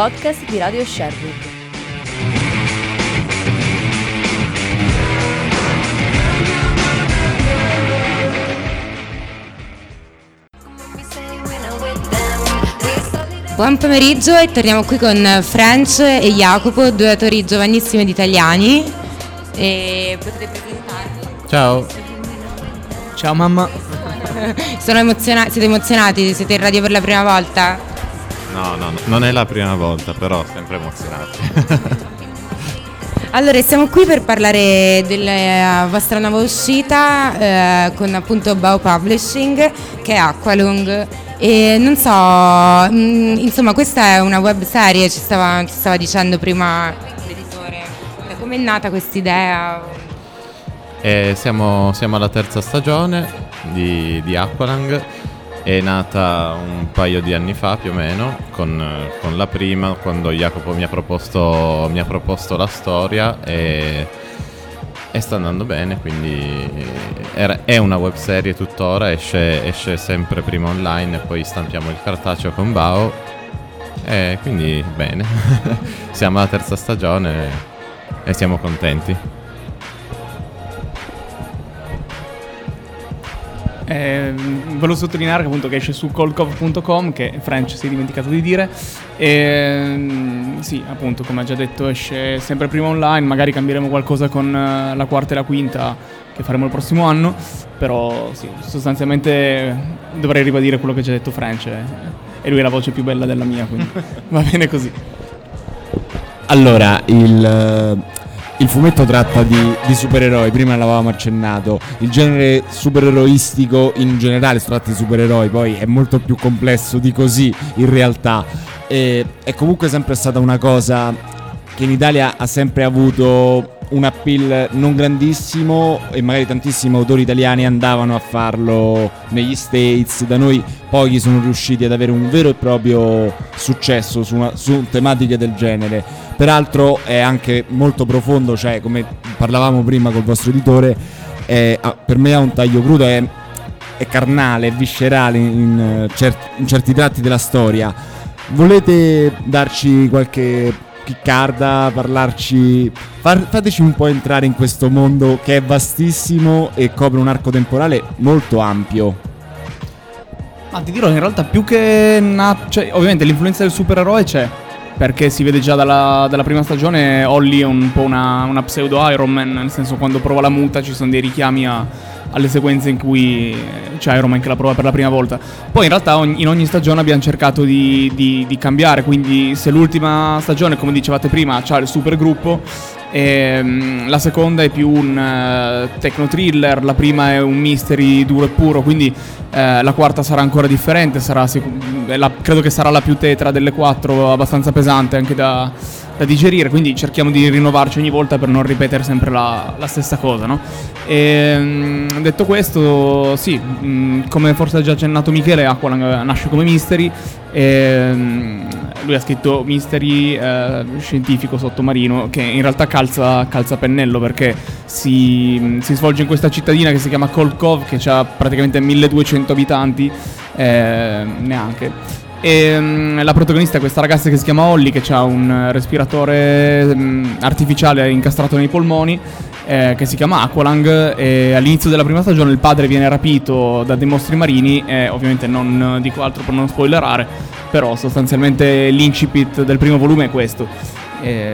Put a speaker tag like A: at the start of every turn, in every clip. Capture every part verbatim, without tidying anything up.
A: podcast di Radio Sherwood.
B: Buon pomeriggio e torniamo qui con French e Jacopo, due attori giovanissimi ed italiani. E potete presentarvi?
C: Ciao. Ciao mamma.
B: Sono emoziona- siete emozionati? Siete in radio per la prima volta?
C: No, no, no, non è la prima volta, però sempre emozionati.
B: Allora, siamo qui per parlare della vostra nuova uscita eh, con appunto Bao Publishing, che è Aqualung. E non so, mh, insomma, questa è una web serie, ci stava, ci stava dicendo prima l'editore. Come è nata questa idea?
C: E siamo, siamo alla terza stagione di, di Aqualung. È nata un paio di anni fa più o meno, con, con la prima, quando Jacopo mi ha proposto, mi ha proposto la storia e, e sta andando bene, quindi era, è una webserie tuttora, esce, esce sempre prima online e poi stampiamo il cartaceo con Bao e quindi bene, siamo alla terza stagione e siamo contenti.
D: Eh, volevo sottolineare che appunto che esce su colcov punto com, che French si è dimenticato di dire, e sì, appunto, come ha già detto, esce sempre prima online. Magari cambieremo qualcosa con uh, la quarta e la quinta che faremo il prossimo anno, però sì, sostanzialmente dovrei ribadire quello che ha già detto French, eh, e lui è la voce più bella della mia, quindi va bene così.
E: Allora, il... Il fumetto tratta di, di supereroi, prima l'avevamo accennato. Il genere supereroistico in generale, si tratta di supereroi, poi è molto più complesso di così in realtà. E, è comunque sempre stata una cosa che in Italia ha sempre avuto un appeal non grandissimo e magari tantissimi autori italiani andavano a farlo negli States. Da noi pochi sono riusciti ad avere un vero e proprio successo su, una, su tematiche del genere. Peraltro è anche molto profondo, cioè come parlavamo prima col vostro editore, è, per me ha un taglio crudo, è, è carnale, è viscerale in, certi, in certi tratti della storia. Volete darci qualche chiccarda, parlarci, far, fateci un po' entrare in questo mondo che è vastissimo e copre un arco temporale molto ampio.
D: Ma ti dirò, in realtà più che na- cioè, ovviamente l'influenza del supereroe c'è, perché si vede già dalla, dalla prima stagione. Holly è un po' una, una pseudo Iron Man, nel senso, quando prova la muta ci sono dei richiami a, alle sequenze in cui c'è Iron Man che la prova per la prima volta. Poi in realtà ogni, in ogni stagione abbiamo cercato di, di, di cambiare, quindi se l'ultima stagione, come dicevate prima, c'ha il super gruppo, e la seconda è più un uh, techno thriller, la prima è un mystery duro e puro, quindi uh, la quarta sarà ancora differente, sarà sic- la, credo che sarà la più tetra delle quattro, abbastanza pesante anche da, da digerire, quindi cerchiamo di rinnovarci ogni volta per non ripetere sempre la, la stessa cosa, no? E, um, detto questo, sì, um, come forse ha già accennato Michele, Aqualung nasce come mystery. E, um, lui ha scritto mystery eh, scientifico sottomarino, che in realtà calza, calza a pennello, perché si, si svolge in questa cittadina che si chiama Kolkov, che ha praticamente milleduecento abitanti, eh, neanche. E um, la protagonista è questa ragazza che si chiama Holly, che ha un respiratore um, artificiale incastrato nei polmoni, eh, che si chiama Aqualung, e all'inizio della prima stagione il padre viene rapito da dei mostri marini, e ovviamente non dico altro per non spoilerare, però sostanzialmente l'incipit del primo volume è questo. E...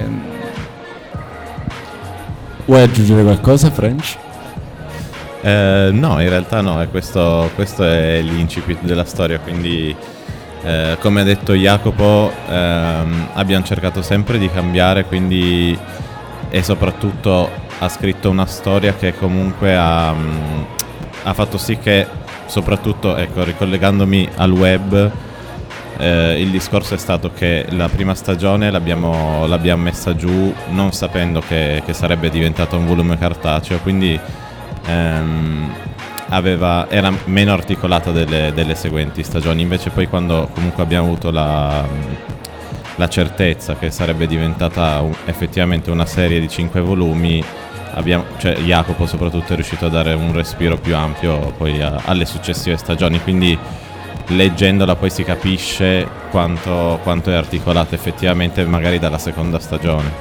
E: Vuoi aggiungere qualcosa, French?
C: Eh, no, in realtà no, è questo, questo è l'incipit della storia, quindi eh, come ha detto Jacopo, ehm, abbiamo cercato sempre di cambiare, quindi, e soprattutto ha scritto una storia che comunque ha, mh, ha fatto sì che, soprattutto, ecco, ricollegandomi al web, eh, il discorso è stato che la prima stagione l'abbiamo, l'abbiamo messa giù non sapendo che, che sarebbe diventato un volume cartaceo, quindi ehm, aveva, era meno articolata delle, delle seguenti stagioni. Invece poi, quando comunque abbiamo avuto la, la certezza che sarebbe diventata un, effettivamente una serie di cinque volumi, abbiamo, cioè Jacopo soprattutto è riuscito a dare un respiro più ampio poi a, alle successive stagioni, quindi leggendola poi si capisce quanto, quanto è articolata effettivamente magari dalla seconda stagione.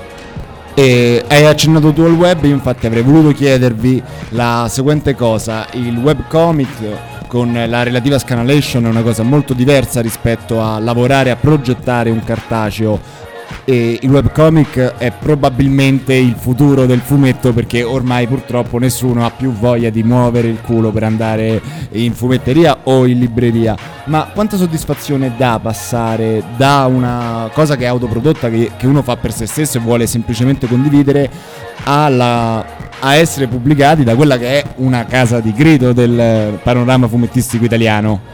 E: E hai accennato tu al web, io infatti avrei voluto chiedervi la seguente cosa. Il webcomic con la relativa scanalation è una cosa molto diversa rispetto a lavorare a progettare un cartaceo, e il webcomic è probabilmente il futuro del fumetto, perché ormai purtroppo nessuno ha più voglia di muovere il culo per andare in fumetteria o in libreria. Ma quanta soddisfazione dà passare da una cosa che è autoprodotta, che, che uno fa per se stesso e vuole semplicemente condividere, alla, a essere pubblicati da quella che è una casa di grido del panorama fumettistico italiano?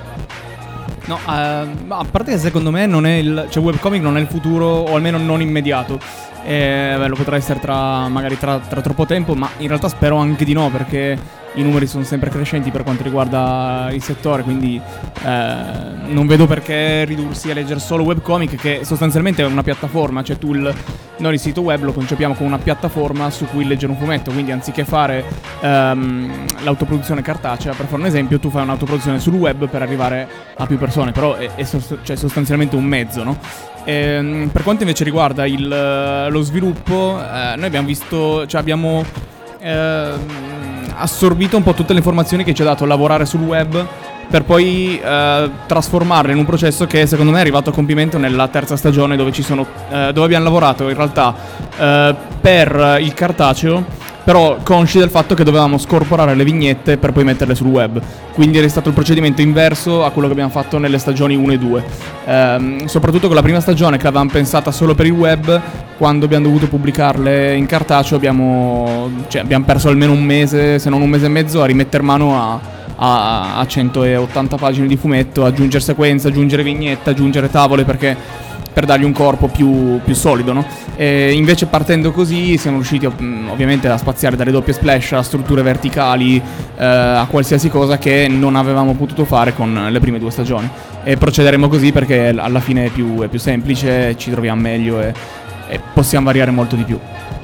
D: No, eh, a parte che secondo me non è il, cioè webcomic non è il futuro, o almeno non immediato. Eh, beh, lo potrà essere tra magari tra, tra troppo tempo, ma in realtà spero anche di no, perché i numeri sono sempre crescenti per quanto riguarda il settore, quindi eh, non vedo perché ridursi a leggere solo webcomic, che sostanzialmente è una piattaforma, cioè tu il, noi il sito web lo concepiamo come una piattaforma su cui leggere un fumetto, quindi anziché fare ehm, l'autoproduzione cartacea, per fare un esempio, tu fai un'autoproduzione sul web per arrivare a più persone, però è, è sost- cioè sostanzialmente un mezzo, no? E, per quanto invece riguarda il, lo sviluppo, eh, noi abbiamo visto, cioè abbiamo eh, assorbito un po' tutte le informazioni che ci ha dato lavorare sul web, per poi eh, trasformarle in un processo che secondo me è arrivato a compimento nella terza stagione, dove ci sono eh, dove abbiamo lavorato in realtà eh, per il cartaceo, però consci del fatto che dovevamo scorporare le vignette per poi metterle sul web. Quindi è stato il procedimento inverso a quello che abbiamo fatto nelle stagioni uno e due. Ehm, soprattutto con la prima stagione, che l'avevamo pensata solo per il web, quando abbiamo dovuto pubblicarle in cartaceo abbiamo, cioè, abbiamo perso almeno un mese, se non un mese e mezzo, a rimettere mano a, a, a centottanta pagine di fumetto, aggiungere sequenze, aggiungere vignette, aggiungere tavole, perché per dargli un corpo più, più solido, no? E invece partendo così siamo riusciti ovviamente a spaziare dalle doppie splash a strutture verticali, eh, a qualsiasi cosa che non avevamo potuto fare con le prime due stagioni, e procederemo così perché alla fine è più, è più semplice, ci troviamo meglio e, e possiamo variare molto di più.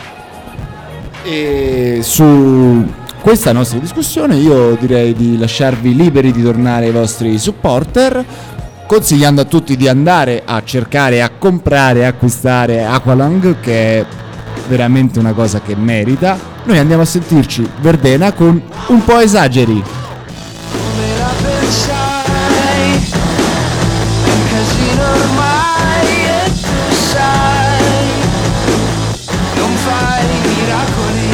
E: E su questa nostra discussione io direi di lasciarvi liberi di tornare ai vostri supporter, consigliando a tutti di andare a cercare, a comprare, a acquistare Aqualung, che è veramente una cosa che merita. Noi andiamo a sentirci Verdena con Un po' esageri.
F: Come la pensai, è un casino ormai e tu sai, non fai miracoli,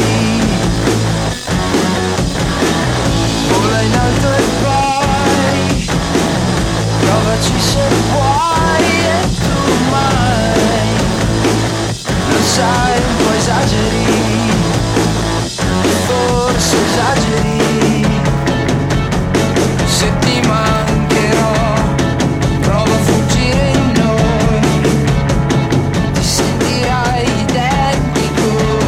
F: vola in alto e poi provaci se puoi, e tu mai lo sai, un po' esageri, forse esageri. Se ti mancherò, prova a fuggire in noi, ti sentirai identico,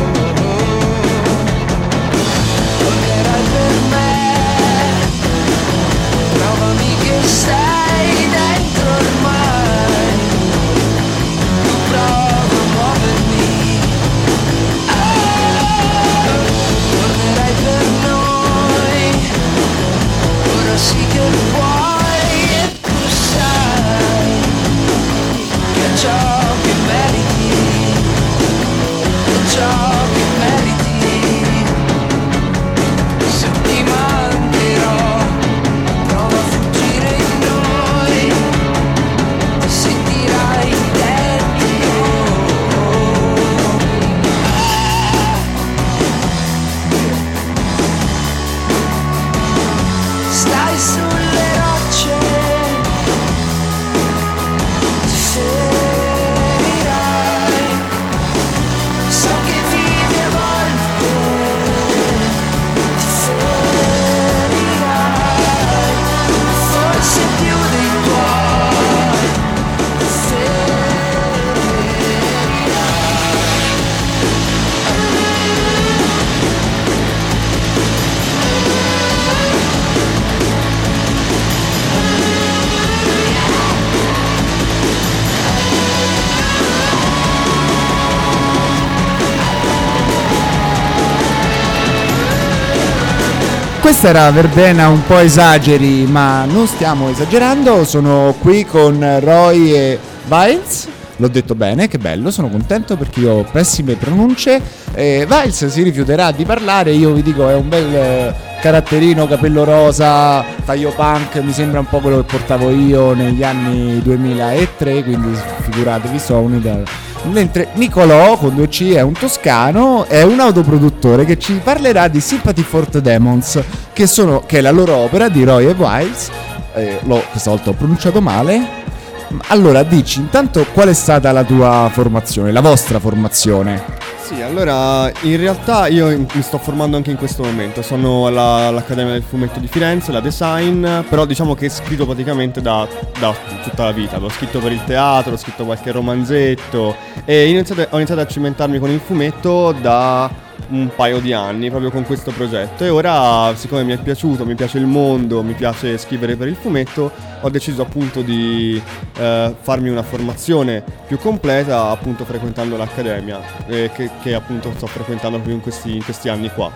F: tornerai per me, provami che stai dentro ormai.
E: questa era Verbena un po' esageri, ma non stiamo esagerando. Sono qui con Roy e Viles. L'ho detto bene, che bello, sono contento perché io ho pessime pronunce. eh, Viles si rifiuterà di parlare, io vi dico è un bel eh, caratterino, capello rosa, taglio punk, mi sembra un po' quello che portavo io negli anni duemilatré, quindi figuratevi, so un'idea. Mentre Nicolò con due C è un toscano, è un autoproduttore che ci parlerà di Sympathy for the Demons, che, sono, che è la loro opera di Roy e Wiles. eh, l'ho, questa volta ho pronunciato male. Allora dici intanto qual è stata la tua formazione, la vostra formazione?
G: Sì, allora in realtà io in- mi sto formando anche in questo momento, sono alla- all'Accademia del Fumetto di Firenze, la Design, però diciamo che scrivo praticamente da, da tutta la vita, l'ho scritto per il teatro, ho scritto qualche romanzetto e ho iniziato, ho iniziato a cimentarmi con il fumetto da un paio di anni proprio con questo progetto e ora, siccome mi è piaciuto, mi piace il mondo, mi piace scrivere per il fumetto, ho deciso appunto di eh, farmi una formazione più completa appunto frequentando l'accademia eh, che, che appunto sto frequentando proprio in questi, in questi anni qua.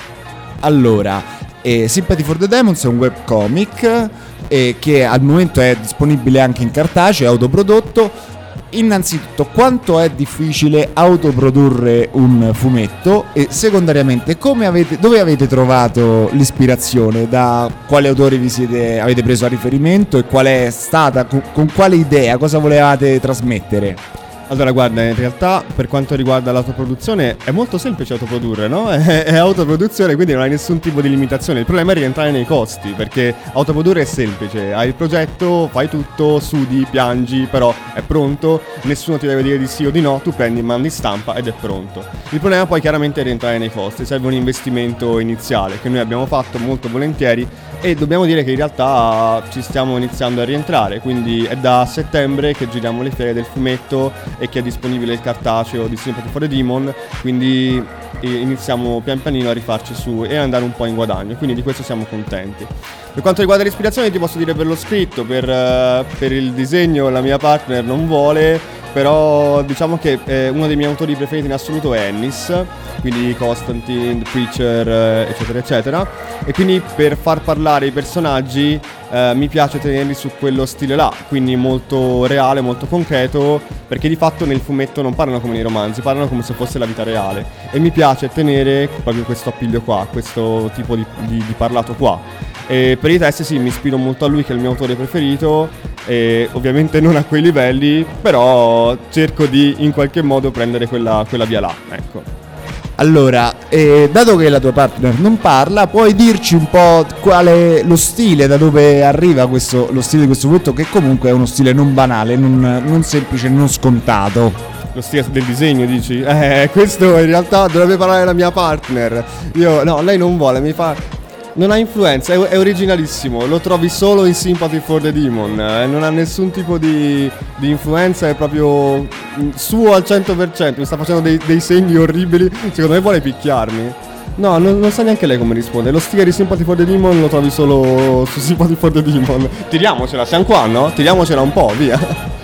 E: Allora, eh, Sympathy for the Demons è un webcomic eh, che al momento è disponibile anche in cartaceo, è autoprodotto. Innanzitutto, quanto è difficile autoprodurre un fumetto e secondariamente come avete, dove avete trovato l'ispirazione, da quali autori vi siete, avete preso a riferimento e qual è stata, con, con quale idea, cosa volevate trasmettere?
G: Allora guarda, in realtà per quanto riguarda l'autoproduzione è molto semplice autoprodurre, no? È, è autoproduzione, quindi non hai nessun tipo di limitazione. Il problema è rientrare nei costi, perché autoprodurre è semplice. Hai il progetto, fai tutto, sudi, piangi, però è pronto, nessuno ti deve dire di sì o di no, tu prendi, mandi stampa ed è pronto. Il problema poi chiaramente è rientrare nei costi, serve un investimento iniziale che noi abbiamo fatto molto volentieri e dobbiamo dire che in realtà ci stiamo iniziando a rientrare, quindi è da settembre che giriamo le fiere del fumetto e che è disponibile il cartaceo di Sympathy for the Demon, quindi iniziamo pian pianino a rifarci su e andare un po' in guadagno, quindi di questo siamo contenti. Per quanto riguarda l'ispirazione ti posso dire per lo scritto, per, per il disegno la mia partner non vuole, però diciamo che eh, uno dei miei autori preferiti in assoluto è Ennis, quindi Constantine, The Preacher, eh, eccetera eccetera, e quindi per far parlare i personaggi eh, mi piace tenerli su quello stile là, quindi molto reale, molto concreto, perché di fatto nel fumetto non parlano come nei romanzi, parlano come se fosse la vita reale e mi piace tenere proprio questo appiglio qua, questo tipo di, di, di parlato qua. E per i testi sì, mi ispiro molto a lui che è il mio autore preferito e ovviamente non a quei livelli, però cerco di in qualche modo prendere quella, quella via là, ecco.
E: Allora, eh, dato che la tua partner non parla, puoi dirci un po' qual è lo stile, da dove arriva questo, lo stile di questo fumetto, che comunque è uno stile non banale, non, non semplice, non scontato.
G: Lo stile del disegno dici? Eh, questo in realtà dovrebbe parlare la mia partner. Io, no, lei non vuole, mi fa... Non ha influenza, è, è originalissimo, lo trovi solo in Sympathy for the Demon, eh, non ha nessun tipo di, di influenza, è proprio mm, suo al cento per cento, mi sta facendo dei, dei segni orribili, secondo me vuole picchiarmi. No, non, non sa neanche lei come rispondere, lo sticker di Sympathy for the Demon lo trovi solo su Sympathy for the Demon. Tiriamocela, siamo qua, no? Tiriamocela un po', via.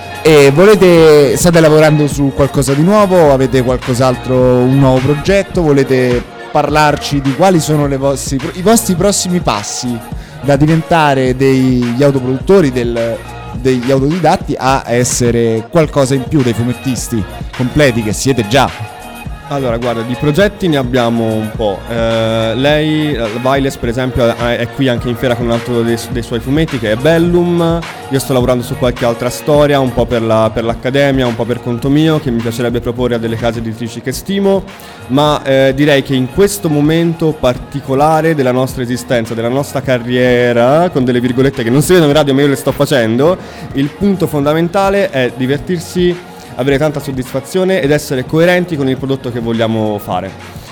E: E volete, state lavorando su qualcosa di nuovo? Avete qualcos'altro, un nuovo progetto? Volete parlarci di quali sono le vostri, i vostri prossimi passi da diventare degli autoproduttori, del, degli autodidatti a essere qualcosa in più, dei fumettisti completi che siete già?
G: Allora, guarda, di progetti ne abbiamo un po'. Eh, lei, Viles per esempio, è qui anche in fiera con un altro dei, dei suoi fumetti che è Bellum. Io sto lavorando su qualche altra storia, un po' per, la, per l'accademia, un po' per conto mio, che mi piacerebbe proporre a delle case editrici che stimo. Ma eh, direi che in questo momento particolare della nostra esistenza, della nostra carriera, con delle virgolette che non si vedono in radio ma io le sto facendo, il punto fondamentale è divertirsi, avere tanta soddisfazione ed essere coerenti con il prodotto che vogliamo fare,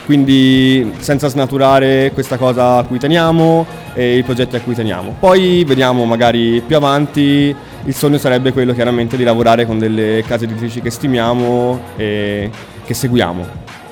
G: quindi senza snaturare questa cosa a cui teniamo e i progetti a cui teniamo. Poi vediamo magari più avanti, il sogno sarebbe quello chiaramente di lavorare con delle case editrici che stimiamo e che seguiamo.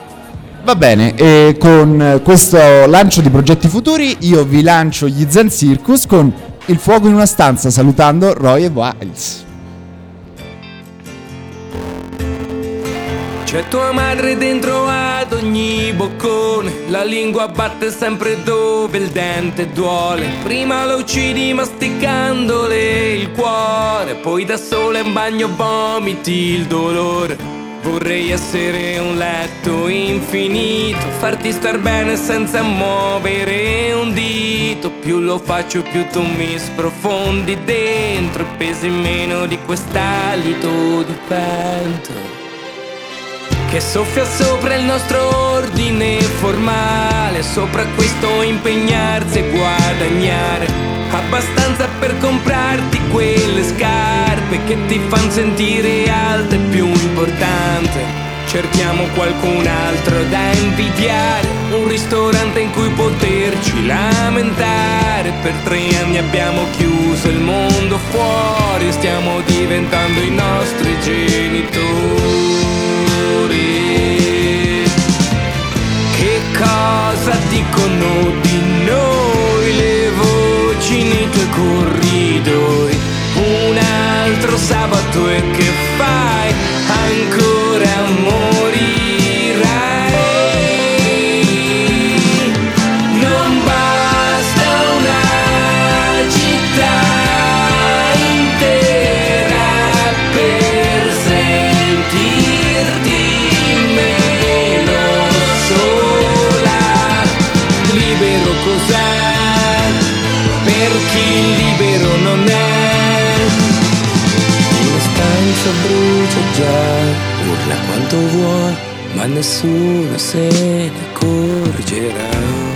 E: Va bene, e con questo lancio di progetti futuri io vi lancio gli Zen Circus con Il fuoco in una stanza, salutando Roy e Wiles.
F: C'è tua madre dentro ad ogni boccone, la lingua batte sempre dove il dente duole. Prima la uccidi masticandole il cuore, poi da sola in bagno vomiti il dolore. Vorrei essere un letto infinito, farti star bene senza muovere un dito. Più lo faccio più tu mi sprofondi dentro, e pesi meno di quest'alito di vento che soffia sopra il nostro ordine formale. Sopra questo impegnarsi e guadagnare abbastanza per comprarti quelle scarpe che ti fanno sentire alta e più importante. Cerchiamo qualcun altro da invidiare, un ristorante in cui poterci lamentare. Per tre anni abbiamo chiuso il mondo fuori e stiamo diventando i nostri genitori. Che cosa dicono di noi le voci nei tuoi corridoi? Un altro sabato e che fai? Ancora morirai. Non basta una città intera per sentirti meno sola. Libero cos'è? Per chi libero non è. Una stanza brucia già, urla quanto vuoi, ma nessuno se ne accorgerà.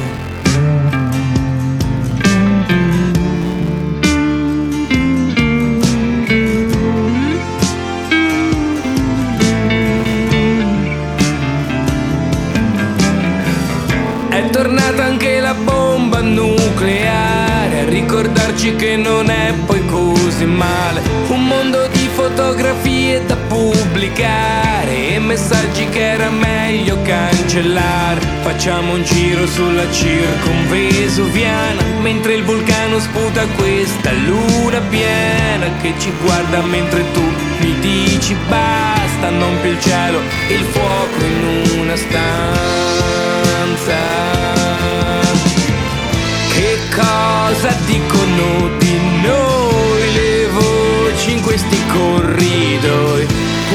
F: È tornata anche la bomba nucleare a ricordarci che non è poi così male. Un mondo di fotografie da pubblicare e messaggi che era meglio cancellare. Facciamo un giro sulla circonvesuviana mentre il vulcano sputa questa luna piena che ci guarda mentre tu mi dici basta. Non più il cielo, il fuoco in una stanza. Che cosa dicono di noi le voci in questi corridoi?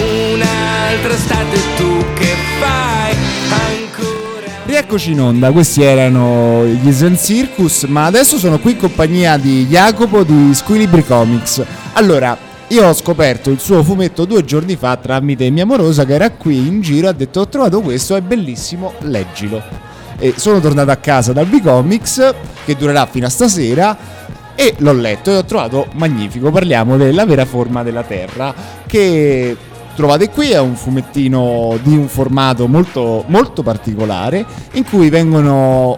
F: Un'altra estate tu che fai ancora?
E: Rieccoci in onda, questi erano gli Zen Circus, ma adesso sono qui in compagnia di Jacopo di Squilibri Comics. Allora, io ho scoperto il suo fumetto due giorni fa tramite mia morosa che era qui in giro e ha detto: ho trovato questo, è bellissimo, leggilo. E sono tornato a casa dal B-Comics che durerà fino a stasera e l'ho letto e ho trovato magnifico. Parliamo della vera forma della Terra, che trovate qui, è un fumettino di un formato molto, molto particolare in cui vengono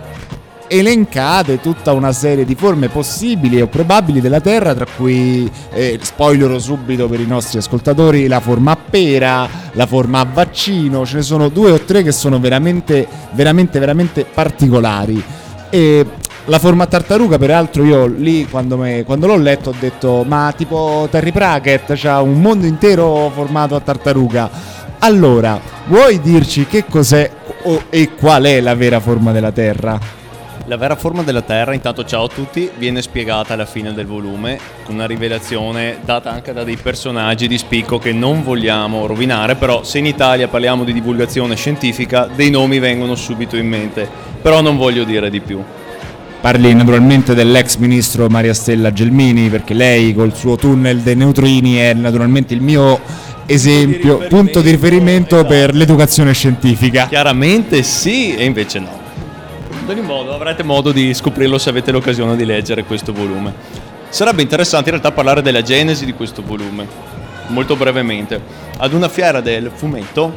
E: elencate tutta una serie di forme possibili o probabili della Terra, tra cui, eh, spoilerò subito per i nostri ascoltatori, la forma a pera, la forma a vaccino. Ce ne sono due o tre che sono veramente, veramente, veramente particolari. E la forma a tartaruga, peraltro, io lì quando, me, quando l'ho letto ho detto: ma tipo Terry Pratchett, c'ha un mondo intero formato a tartaruga. Allora, vuoi dirci che cos'è o, e qual è la vera forma della Terra?
H: La vera forma della Terra, intanto ciao a tutti, viene spiegata alla fine del volume con una rivelazione data anche da dei personaggi di spicco che non vogliamo rovinare, però se in Italia parliamo di divulgazione scientifica dei nomi vengono subito in mente, però non voglio dire di più.
E: Parli naturalmente dell'ex ministro Maria Stella Gelmini, perché lei col suo tunnel dei neutrini è naturalmente il mio esempio, punto di riferimento, punto di riferimento esatto. Per l'educazione scientifica.
H: Chiaramente sì, e invece no. Ad ogni modo avrete modo di scoprirlo se avete l'occasione di leggere questo volume. Sarebbe interessante in realtà parlare della genesi di questo volume, molto brevemente. Ad una fiera del fumetto,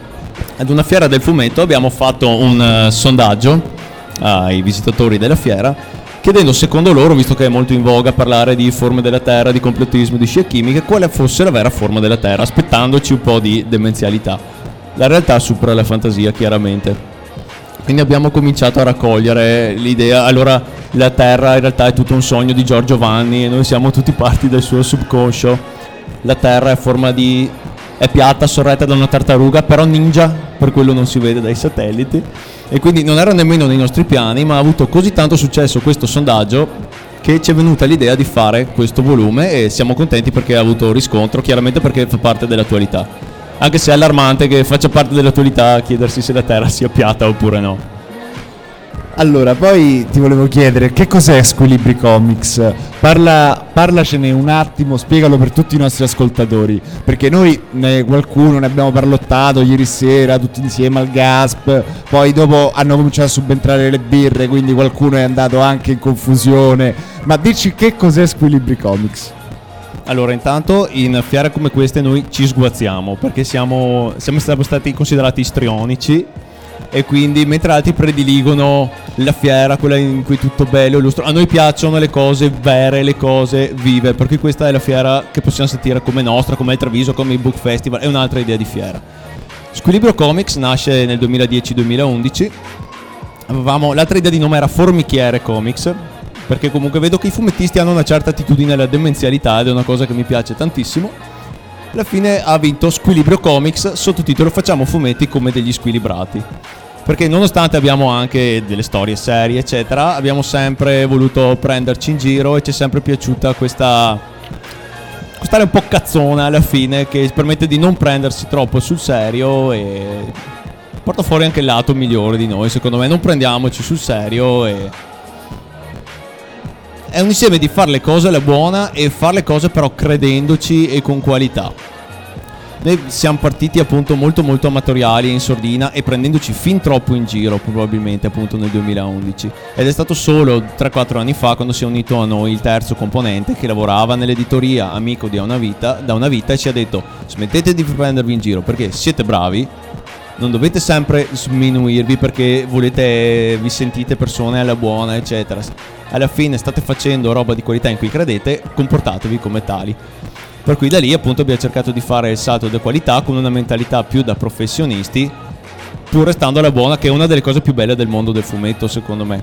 H: ad una fiera del fumetto abbiamo fatto un uh, sondaggio ai visitatori della fiera, chiedendo secondo loro, visto che è molto in voga parlare di forme della Terra, di complottismo, di scie chimiche, quale fosse la vera forma della Terra, aspettandoci un po' di demenzialità. La realtà supera la fantasia, chiaramente. Quindi abbiamo cominciato a raccogliere l'idea. Allora, la Terra in realtà è tutto un sogno di Giorgio Vanni e noi siamo tutti parti del suo subconscio. La Terra è a forma di è piatta, sorretta da una tartaruga, però ninja, per quello non si vede dai satelliti, e quindi non era nemmeno nei nostri piani, ma ha avuto così tanto successo questo sondaggio che ci è venuta l'idea di fare questo volume, e siamo contenti perché ha avuto riscontro, chiaramente perché fa parte dell'attualità, anche se è allarmante che faccia parte dell'attualità chiedersi se la Terra sia piatta oppure no.
E: Allora, poi ti volevo chiedere, che cos'è Squilibri Comics? Parla, parlacene un attimo, spiegalo per tutti i nostri ascoltatori, perché noi, ne, qualcuno, ne abbiamo parlottato ieri sera, tutti insieme al Gasp, poi dopo hanno cominciato a subentrare le birre, quindi qualcuno è andato anche in confusione, ma dici che cos'è Squilibri Comics?
H: Allora, intanto in fiere come queste noi ci sguazziamo, perché siamo, siamo stati considerati istrionici, e quindi mentre altri prediligono la fiera, quella in cui tutto bello e lustro, a noi piacciono le cose vere, le cose vive, perché questa è la fiera che possiamo sentire come nostra, come il Treviso, come il Book Festival, è un'altra idea di fiera. Squilibrio Comics nasce nel duemiladieci duemilaundici, avevamo, l'altra idea di nome era Formichiere Comics, perché comunque vedo che i fumettisti hanno una certa attitudine alla demenzialità ed è una cosa che mi piace tantissimo. Alla fine ha vinto Squilibrio Comics, sottotitolo Facciamo fumetti come degli squilibrati, perché nonostante abbiamo anche delle storie serie eccetera, abbiamo sempre voluto prenderci in giro e ci è sempre piaciuta questa quest'area un po' cazzona alla fine, che permette di non prendersi troppo sul serio e porta fuori anche il lato migliore di noi, secondo me. Non prendiamoci sul serio, e è un insieme di fare le cose alla buona e fare le cose però credendoci e con qualità. Noi siamo partiti appunto molto molto amatoriali e in sordina, e prendendoci fin troppo in giro probabilmente appunto nel duemilaundici, ed è stato solo tre quattro anni fa quando si è unito a noi il terzo componente che lavorava nell'editoria, amico di una vita, da una vita, e ci ha detto: smettete di prendervi in giro perché siete bravi, non dovete sempre sminuirvi perché volete, vi sentite persone alla buona eccetera, alla fine state facendo roba di qualità in cui credete, comportatevi come tali. Per cui da lì appunto abbiamo cercato di fare il salto di qualità con una mentalità più da professionisti, pur restando alla buona, che è una delle cose più belle del mondo del fumetto secondo me.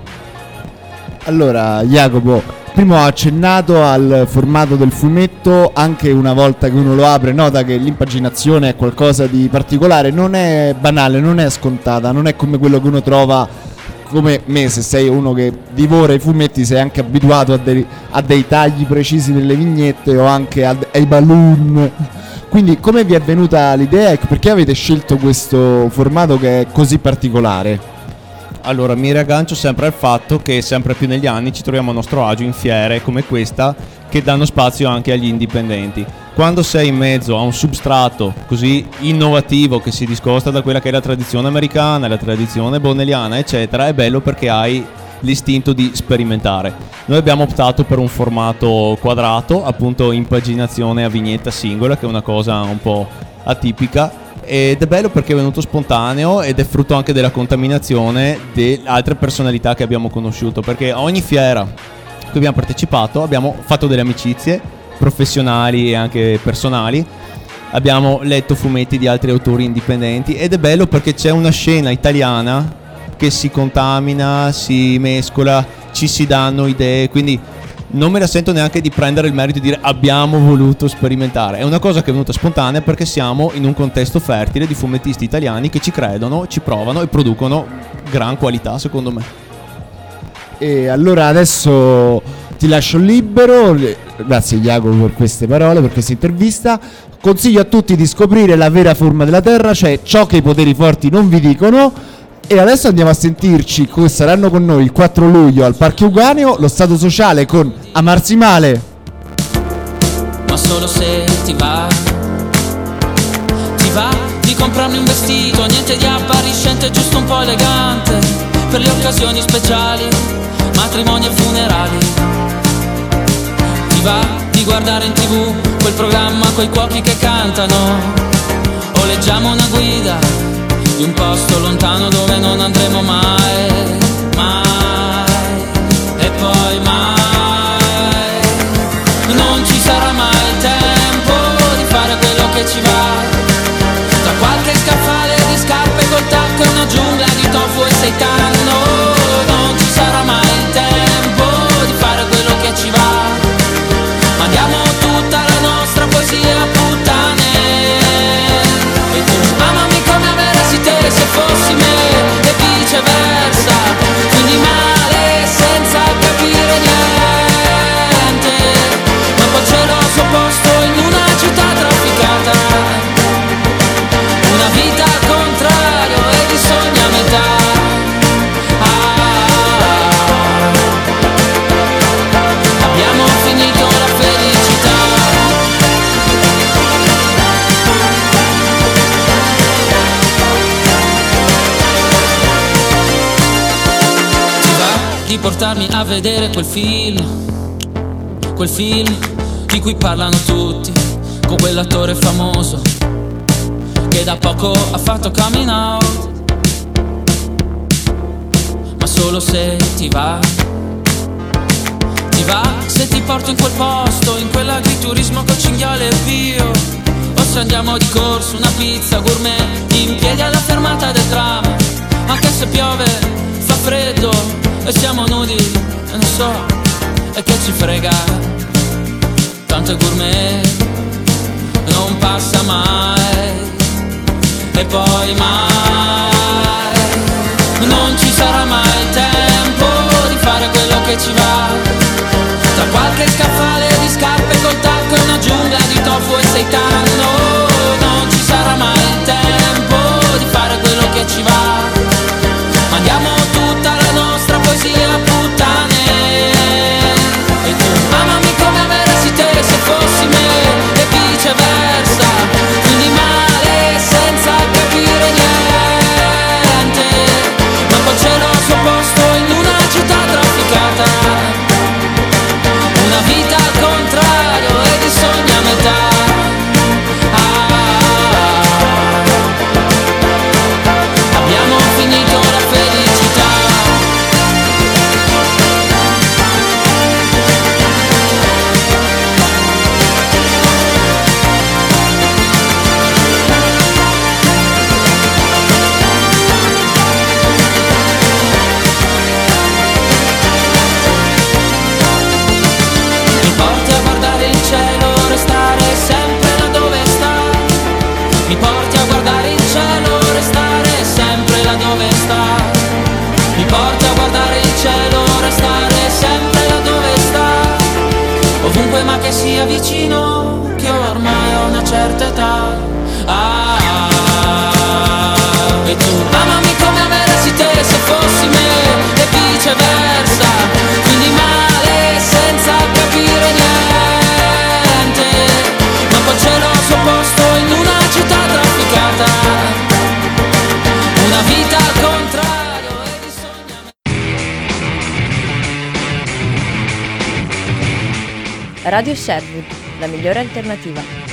E: Allora Jacopo, prima ho accennato al formato del fumetto, anche una volta che uno lo apre nota che l'impaginazione è qualcosa di particolare, non è banale, non è scontata, non è come quello che uno trova come me. Se sei uno che divora i fumetti sei anche abituato a dei, a dei tagli precisi nelle vignette o anche a, ai balloon. Quindi come vi è venuta l'idea e perché avete scelto questo formato che è così particolare?
H: Allora, mi riaggancio sempre al fatto che sempre più negli anni ci troviamo a nostro agio in fiere come questa, che danno spazio anche agli indipendenti. Quando sei in mezzo a un substrato così innovativo che si discosta da quella che è la tradizione americana, la tradizione bonelliana eccetera, è bello perché hai l'istinto di sperimentare. Noi abbiamo optato per un formato quadrato, appunto impaginazione a vignetta singola, che è una cosa un po' atipica, ed è bello perché è venuto spontaneo ed è frutto anche della contaminazione di altre personalità che abbiamo conosciuto, perché a ogni fiera a cui abbiamo partecipato abbiamo fatto delle amicizie professionali e anche personali, abbiamo letto fumetti di altri autori indipendenti, ed è bello perché c'è una scena italiana che si contamina, si mescola, ci si danno idee, quindi non me la sento neanche di prendere il merito di dire abbiamo voluto sperimentare. È una cosa che è venuta spontanea perché siamo in un contesto fertile di fumettisti italiani che ci credono, ci provano e producono gran qualità secondo me.
E: E allora adesso ti lascio libero. Grazie Jacopo per queste parole, per questa intervista. Consiglio a tutti di scoprire la vera forma della Terra, cioè ciò che i poteri forti non vi dicono. E adesso andiamo a sentirci, come saranno con noi il quattro luglio al Parco Euganeo, lo Stato Sociale con Amarsi Male.
I: Ma solo se ti va, ti va di comprarmi un vestito, niente di appariscente, giusto un po' elegante, per le occasioni speciali, matrimoni e funerali. Ti va di guardare in tv quel programma coi cuochi che cantano, o leggiamo una guida di un posto lontano dove non andremo mai, mai, e poi mai. Non ci sarà mai il tempo di fare quello che ci va, tra qualche scaffale di scarpe col tacco e una giungla di tofu e seitan. Non ci sarà mai il tempo di fare quello che ci va, ma diamo tutta la nostra poesia a puttane. di portarmi a vedere quel film, quel film di cui parlano tutti, con quell'attore famoso che da poco ha fatto coming out. Ma solo se ti va, ti va se ti porto in quel posto, in quell'agriturismo col cinghiale e pio, o se andiamo di corso, una pizza gourmet in piedi alla fermata del tram. Anche se piove, fa freddo e siamo nudi, e non so, e che ci frega, tanto è gourmet, non passa mai, e poi mai, non ci sarà mai il tempo di fare quello che ci va, tra qualche scaffale di scarpe col tacco e una giungla di tofu e seitan. No, non ci sarà mai il tempo di fare quello che ci va, mandiamo tutta la nostra poesia puttane. E tu amami come ameresti te se fossi me, e viceversa, quindi male senza capire niente, ma col cielo al suo posto in una città trafficata, una vita al contrario ed i sogni a metà. Abbiamo finito la felicità. Mi porti a guardare il cielo, restare sempre là dove sta. Mi porti a guardare il cielo, restare sempre là dove sta. Mi porti a guardare il cielo, restare sempre là dove sta. Ovunque ma che sia vicino, che ormai ho una certa età. Ah, e tu amami come ameresti te se fossi me, e viceversa, quindi male senza capire niente, ma col cielo al suo posto in una città trafficata, una vita al contrario e di sogni a me.
A: Radio Sherwood, la migliore alternativa.